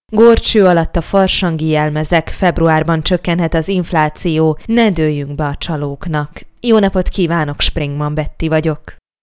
Górcső alatt a farsangi jelmezek, februárban csökkenhet az infláció, ne dőljünk be a csalóknak. Jó napot kívánok, Springman Betty vagyok.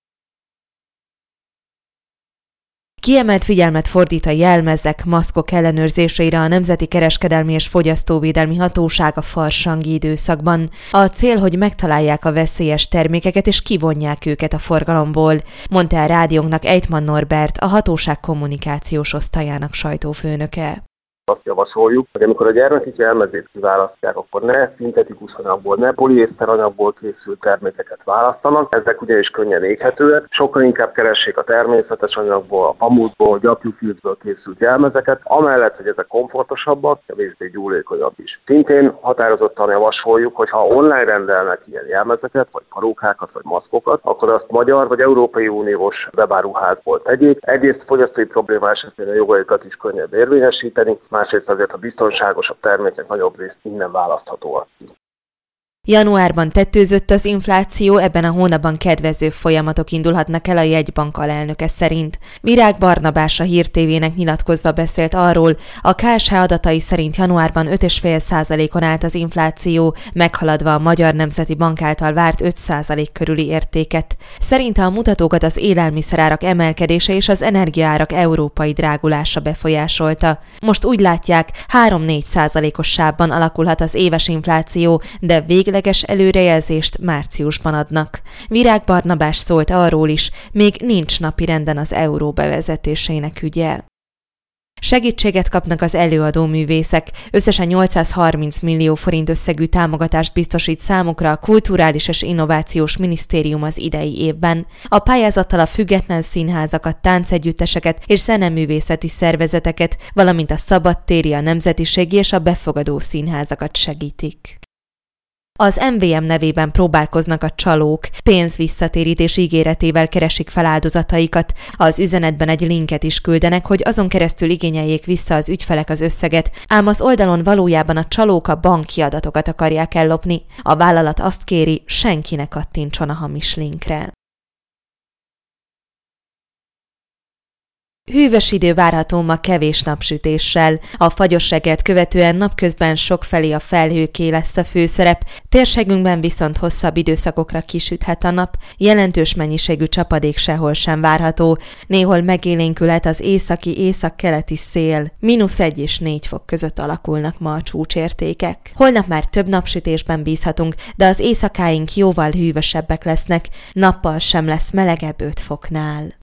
Kiemelt figyelmet fordít a jelmezek, maszkok ellenőrzésére a Nemzeti Kereskedelmi és Fogyasztóvédelmi Hatóság a farsangi időszakban. A cél, hogy megtalálják a veszélyes termékeket és kivonják őket a forgalomból, mondta a rádiónknak Ejtman Norbert, a hatóság kommunikációs osztályának sajtófőnöke. Azt javasoljuk, hogy amikor a gyermekek jelmezét kiválasztják, akkor ne szintetikus anyagból, ne poliészter anyagból készült termékeket választanak. Ezek ugyanis könnyen éghetőek. Sokkal inkább keressék a természetes anyagból, a pamutból, gyapjúfűzből készült jelmezeket, amellett, hogy ezek komfortosabbak, kevésbé gyúlékonyabb is. Szintén határozottan javasoljuk, hogy ha online rendelnek ilyen jelmezeket, vagy parókákat, vagy maszkokat, akkor azt magyar vagy Európai Uniós webáruházból tegyék. Egyrészt fogyasztói probléma esetén a jogaikat is könnyebb érvényesíteni, másrészt azért a biztonságosabb termékek nagyobb részt innen választhatóak ki. Januárban tettőzött az infláció, ebben a hónapban kedvező folyamatok indulhatnak el a jegybank alelnöke szerint. Virág Barnabás a Hír TV-nek nyilatkozva beszélt arról, a KSH adatai szerint januárban 5,5%-on állt az infláció, meghaladva a Magyar Nemzeti Bank által várt 5% körüli értéket. Szerinte a mutatókat az élelmiszerárak emelkedése és az energiaárak európai drágulása befolyásolta. Most úgy látják, 3-4%-os sávban alakulhat az éves infláció, de végleges előrejelzést márciusban adnak. Virág Barnabás szólt arról is, még nincs napirenden az euró bevezetésének ügye. Segítséget kapnak az előadó művészek. Összesen 830 millió forint összegű támogatást biztosít számukra a Kulturális és Innovációs Minisztérium az idei évben. A pályázattal a független színházakat, táncegyütteseket és zeneművészeti szervezeteket, valamint a szabadtéri, a nemzetiségi és a befogadó színházakat segítik. Az MVM nevében próbálkoznak a csalók, pénzvisszatérítés ígéretével keresik fel áldozataikat. Az üzenetben egy linket is küldenek, hogy azon keresztül igényeljék vissza az ügyfelek az összeget, ám az oldalon valójában a csalók a banki adatokat akarják ellopni. A vállalat azt kéri, senki ne kattintson a hamis linkre. Hűvös idő várható ma kevés napsütéssel. A fagyos reggelt követően napközben sokfelé a felhőké lesz a főszerep, térségünkben viszont hosszabb időszakokra kisüthet a nap, jelentős mennyiségű csapadék sehol sem várható, néhol megélénkülhet az északi-északkeleti szél, -1 és 4 fok között alakulnak ma a csúcsértékek. Holnap már több napsütésben bízhatunk, de az éjszakáink jóval hűvösebbek lesznek, nappal sem lesz melegebb 5 foknál.